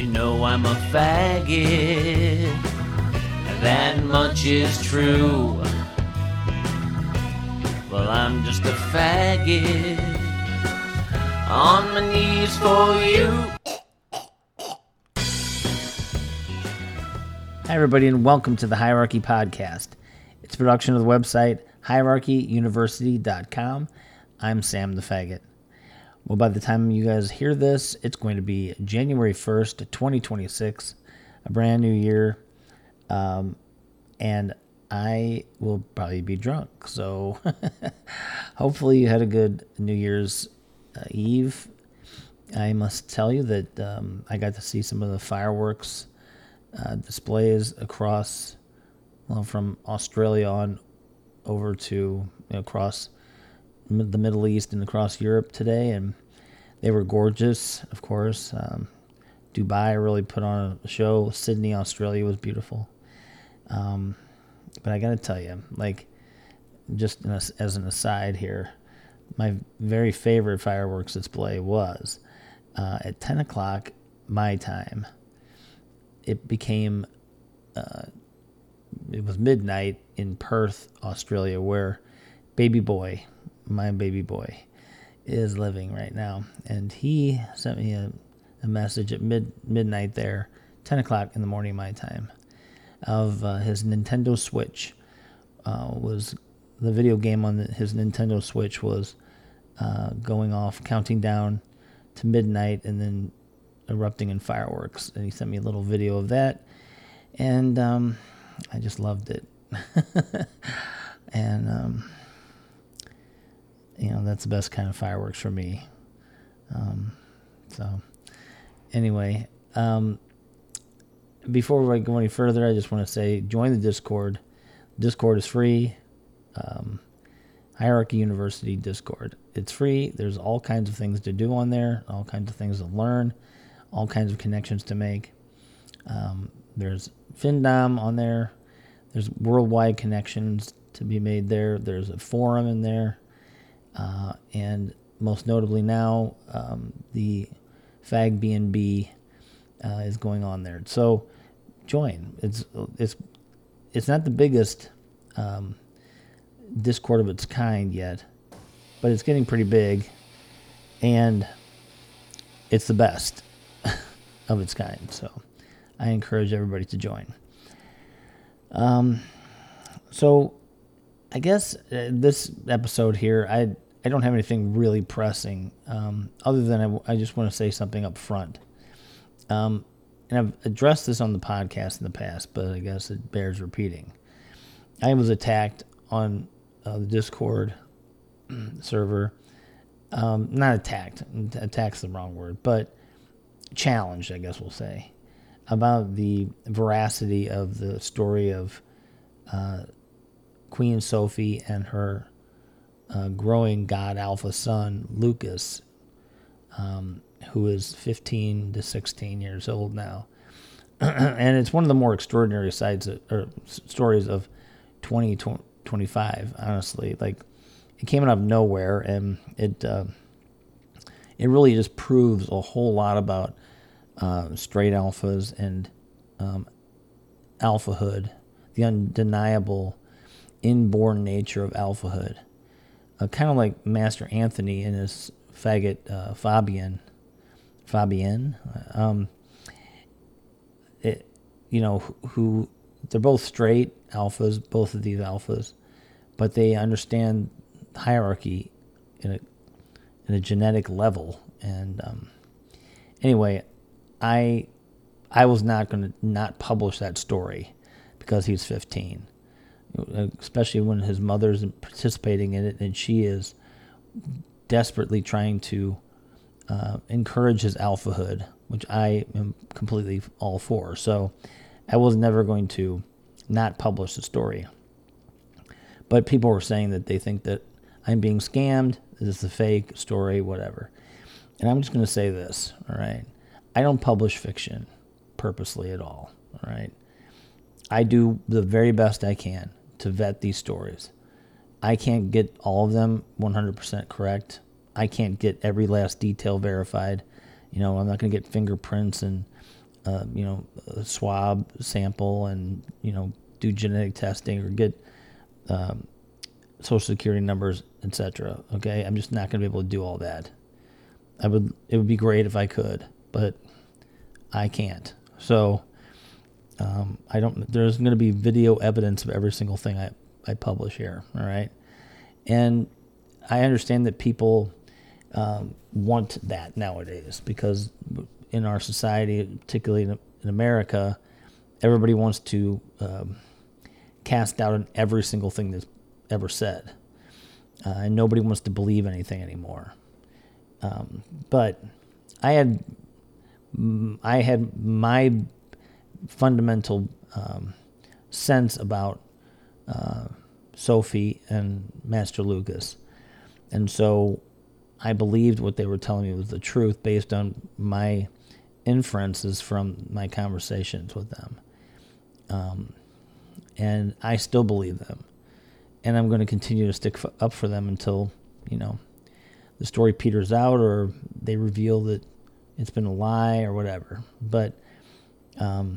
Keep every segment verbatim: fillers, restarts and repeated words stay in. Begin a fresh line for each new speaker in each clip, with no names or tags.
You know I'm a faggot, that much is true. Well, I'm just a faggot, on my knees for you.
Hi, everybody, and welcome to the Hierarchy Podcast. It's a production of the website hierarchy university dot com. I'm Sam the Faggot. Well, by the time you guys hear this, it's going to be January first, twenty twenty-six, a brand new year, um, and I will probably be drunk. So hopefully you had a good New Year's uh, Eve. I must tell you that um, I got to see some of the fireworks uh, displays across, well, from Australia on over to, you know, across the Middle East and across Europe today, and they were gorgeous, of course. Um, Dubai really put on a show. Sydney, Australia was beautiful. Um, but I got to tell you, like, just as, as an aside here, my very favorite fireworks display was uh, at ten o'clock my time. It became, uh, it was midnight in Perth, Australia, where baby boy, my baby boy, is living right now. And he sent me a, a message at mid midnight there, ten o'clock in the morning my time, of uh, his Nintendo Switch. Uh, was the video game on the, his Nintendo Switch was uh, going off, counting down to midnight, and then erupting in fireworks. And he sent me a little video of that, and um, I just loved it. and um, you know, that's the best kind of fireworks for me. Um, so anyway, um, before I go any further, I just want to say, join the Discord. Discord is free. Um, Hierarchy University Discord. It's free. There's all kinds of things to do on there, all kinds of things to learn, all kinds of connections to make. Um, there's Findom on there. There's worldwide connections to be made there. There's a forum in there. Uh, and most notably now, um, the Fag B and B uh, is going on there. So join. It's it's it's not the biggest um, Discord of its kind yet, but it's getting pretty big, and it's the best of its kind. So I encourage everybody to join. Um, so I guess uh, this episode here, I I don't have anything really pressing, um, other than I, I just want to say something up front. Um, and I've addressed this on the podcast in the past, but I guess it bears repeating. I was attacked on uh, the Discord server. Um, not attacked. Attack's the wrong word, but challenged, I guess we'll say, about the veracity of the story of uh, Queen Sophie and her uh, growing god alpha son, Lucas, um, who is fifteen to sixteen years old now. And it's one of the more extraordinary sides of, or stories of twenty twenty-five, honestly. Like, it came out of nowhere, and it uh, it really just proves a whole lot about uh, straight alphas and um, alphahood, the undeniable inborn nature of alphahood. Uh, kind of like Master Anthony and his faggot uh, Fabian. Fabienne? Um, it, you know, who, who they're both straight alphas, both of these alphas, but they understand hierarchy in a in a genetic level. And um, anyway, I I was not going to not publish that story because he's fifteen, especially when his mother's participating in it and she is desperately trying to uh, encourage his alphahood, which I am completely all for. So I was never going to not publish the story. But people were saying that they think that I'm being scammed, this is a fake story, whatever. And I'm just going to say this, all right? I don't publish fiction purposely at all, all right? I do the very best I can to vet these stories. I can't get all of them one hundred percent correct. I can't get every last detail verified. You know, I'm not going to get fingerprints and uh, you know, a swab sample and, you know, do genetic testing or get um, social security numbers, et cetera. Okay, I'm just not going to be able to do all that. I would. It would be great if I could, but I can't. So um, I don't. There's going to be video evidence of every single thing I I publish here. All right, and I understand that people um, want that nowadays because in our society, particularly in, in America, everybody wants to um, cast doubt on every single thing that's ever said, uh, and nobody wants to believe anything anymore. Um, but I had I had my fundamental um, sense about uh, Sophie and Master Lucas, and so I believed what they were telling me was the truth based on my inferences from my conversations with them, um, and I still believe them. And I'm going to continue to stick up for them until, you know, the story peters out or they reveal that it's been a lie or whatever. But um,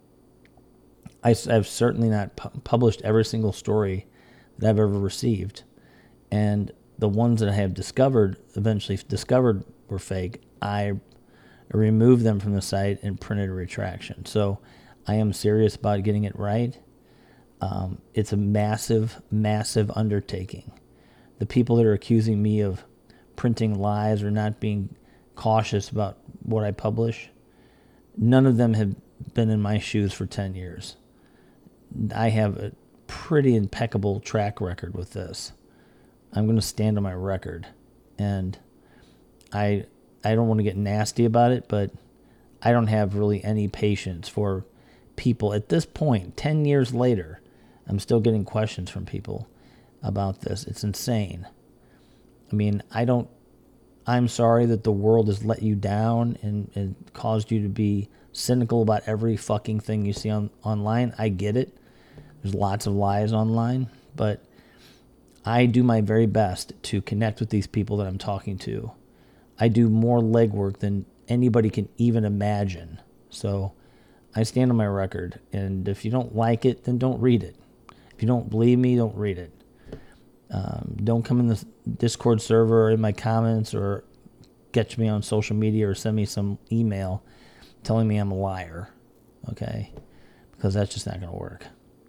I, I've certainly not pu- published every single story that I've ever received. And the ones that I have discovered, eventually discovered were fake, I removed them from the site and printed a retraction. So I am serious about getting it right. Um, it's a massive, massive undertaking. The people that are accusing me of printing lies or not being cautious about what I publish, none of them have been in my shoes for ten years. I have a pretty impeccable track record with this. I'm going to stand on my record. And I I don't want to get nasty about it, but I don't have really any patience for people at this point, ten years later. I'm still getting questions from people about this. It's insane. I mean, I don't, I'm sorry that the world has let you down and, and caused you to be cynical about every fucking thing you see on online. I get it. There's lots of lies online, but I do my very best to connect with these people that I'm talking to. I do more legwork than anybody can even imagine. So I stand on my record, and if you don't like it, then don't read it. If you don't believe me, don't read it. Um, don't come in the Discord server or in my comments or get me on social media or send me some email telling me I'm a liar, okay? Because that's just not going to work.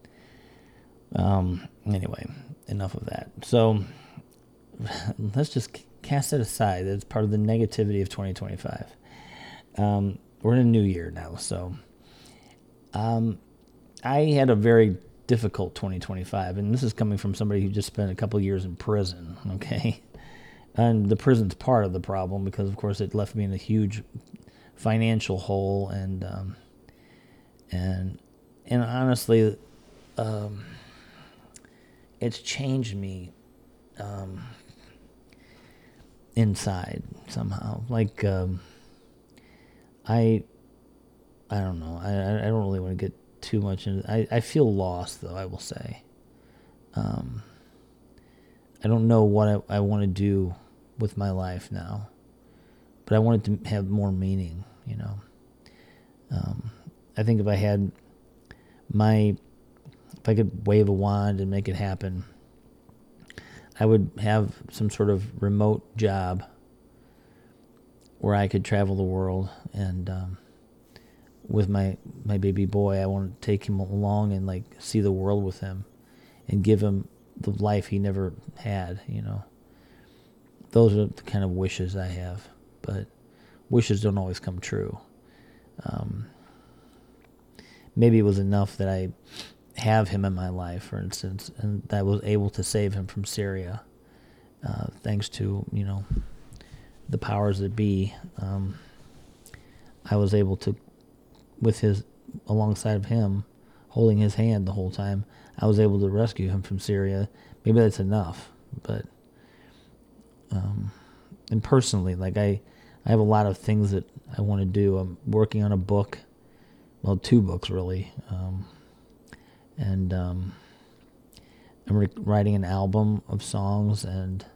Um, anyway, enough of that. So let's just cast it aside. It's part of the negativity of twenty twenty-five. Um, we're in a new year now, so um, I had a very difficult twenty twenty-five, and this is coming from somebody who just spent a couple years in prison, okay? And the prison's part of the problem because, of course, it left me in a huge financial hole, and um, and and honestly, um, it's changed me um, inside somehow. Like um, I, I don't know. I I don't really want to get too much into. I I feel lost though. I will say. Um, I don't know what I, I want to do with my life now, but I want it to have more meaning. You know. Um, I think if I had my, if I could wave a wand and make it happen, I would have some sort of remote job where I could travel the world and. Um, with my, my baby boy, I want to take him along and like see the world with him and give him the life he never had, you know. Those are the kind of wishes I have, but wishes don't always come true. Um, maybe it was enough that I have him in my life, for instance, and that I was able to save him from Syria, uh, thanks to, you know, the powers that be. Um, I was able to, with his, alongside of him, holding his hand the whole time, I was able to rescue him from Syria. Maybe that's enough, but, um, and personally, like I, I have a lot of things that I want to do. I'm working on a book, well, two books really, um, and um, I'm re- writing an album of songs, and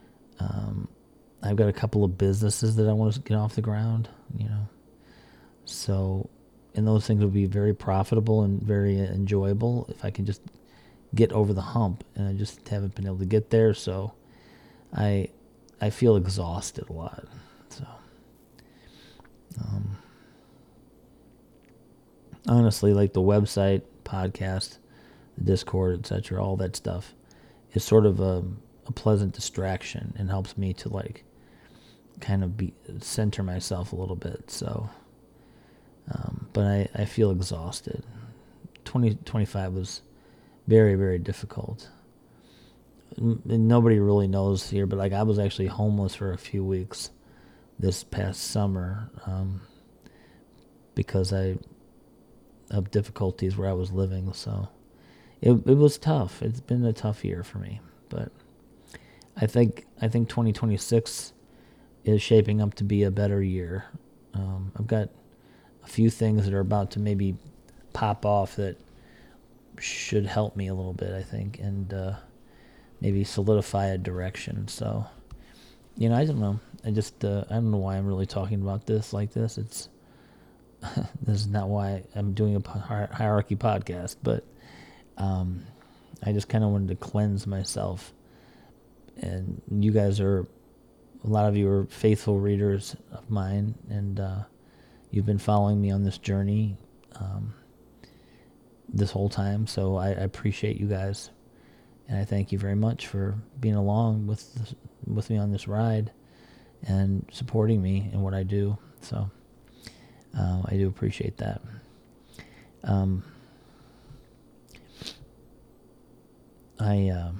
um, I've got a couple of businesses that I want to get off the ground, you know. So, and those things would be very profitable and very enjoyable if I can just get over the hump, and I just haven't been able to get there. So I I feel exhausted a lot. So um, honestly, like the website, podcast, the Discord, et cetera, all that stuff is sort of a, a pleasant distraction and helps me to like kind of be center myself a little bit. So, um, but I, I feel exhausted. twenty twenty-five was very, very difficult. N- Nobody really knows here, but like I was actually homeless for a few weeks this past summer um, because I of difficulties where I was living. So it it was tough. It's been a tough year for me, but I think I think twenty twenty-six is shaping up to be a better year. Um, I've got a few things that are about to maybe pop off that should help me a little bit, I think, and uh, maybe solidify a direction. So, you know, I don't know. I just, uh, I don't know why I'm really talking about this like this. It's, this is not why I'm doing a hierarchy podcast, but um, I just kind of wanted to cleanse myself. And you guys are, a lot of you are faithful readers of mine, and uh, you've been following me on this journey um, this whole time. So I, I appreciate you guys, and I thank you very much for being along with this, with me on this ride and supporting me in what I do. So uh, I do appreciate that. Um, I uh,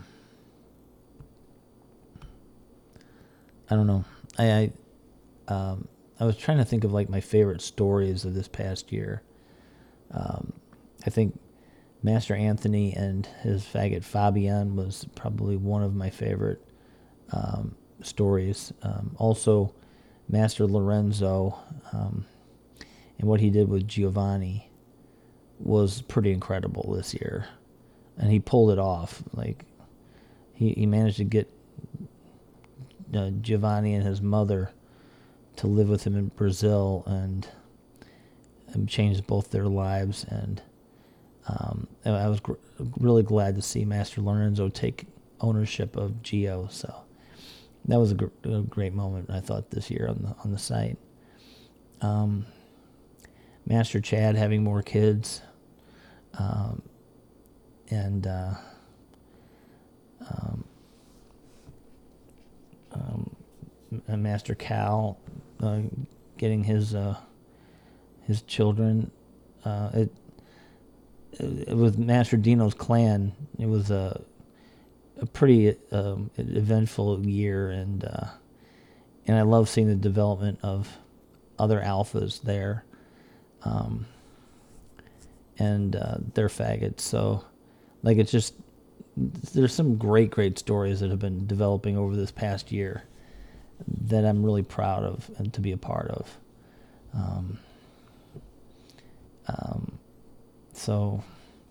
I don't know. I I, um, I was trying to think of like my favorite stories of this past year. Um, I think Master Anthony and his faggot Fabian was probably one of my favorite um, stories. Um, also, Master Lorenzo um, and what he did with Giovanni was pretty incredible this year, and he pulled it off. Like he he managed to get uh, Giovanni and his mother to live with him in Brazil, and, and changed both their lives. And um, I was gr- really glad to see Master Lorenzo take ownership of Gio. So that was a, gr- a great moment, I thought, this year on the on the site. Um, Master Chad having more kids, um, and uh, um, um, Master Cal uh, getting his uh, his children. Uh, it, it with Master Dino's clan, it was a a pretty um, eventful year, and uh, and I love seeing the development of other alphas there, um, and uh, their faggots. So, like, it's just there's some great, great stories that have been developing over this past year that I'm really proud of and to be a part of. Um, um, so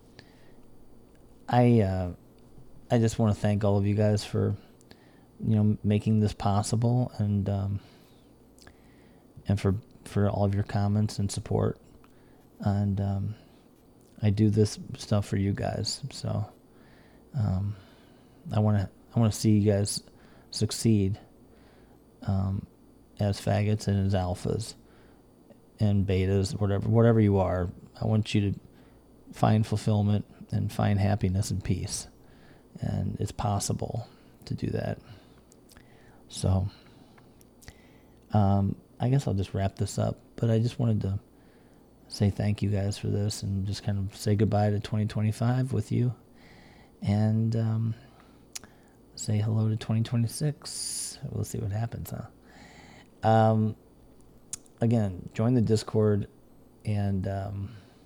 I uh, I just want to thank all of you guys for, you know, making this possible, and um, and for for all of your comments and support. And um, I do this stuff for you guys, so um, I want to I want to see you guys succeed um, as faggots and as alphas and betas, whatever whatever you are. I want you to find fulfillment and find happiness and peace, and it's possible to do that. So um, I guess I'll just wrap this up, but I just wanted to say thank you guys for this, and just kind of say goodbye to twenty twenty-five with you, and um, say hello to twenty twenty-six. We'll see what happens, huh? Um, again, join the Discord, and um,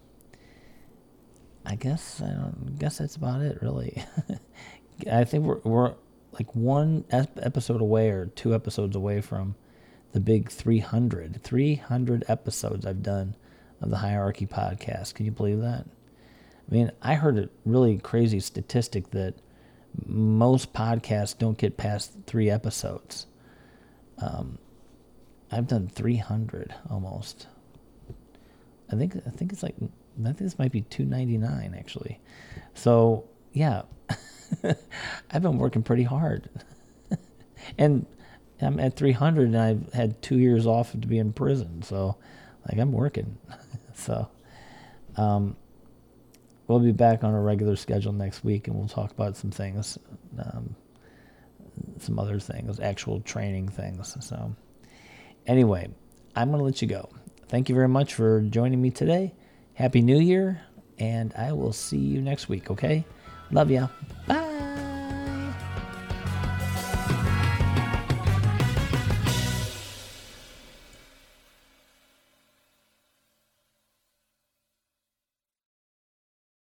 I guess I don't guess that's about it, really. I think we're we're like one episode away or two episodes away from the big three hundred. three hundred episodes I've done of the Hierarchy podcast. Can you believe that? I mean, I heard a really crazy statistic that most podcasts don't get past three episodes. Um, I've done three hundred almost. I think I think it's like I think this might be two ninety-nine actually. So yeah, I've been working pretty hard, and I'm at three hundred, and I've had two years off to be in prison. So like I'm working. so um, we'll be back on a regular schedule next week, and we'll talk about some things, um, some other things, actual training things. So anyway, I'm going to let you go. Thank you very much for joining me today. Happy New Year, and I will see you next week, okay? Love ya.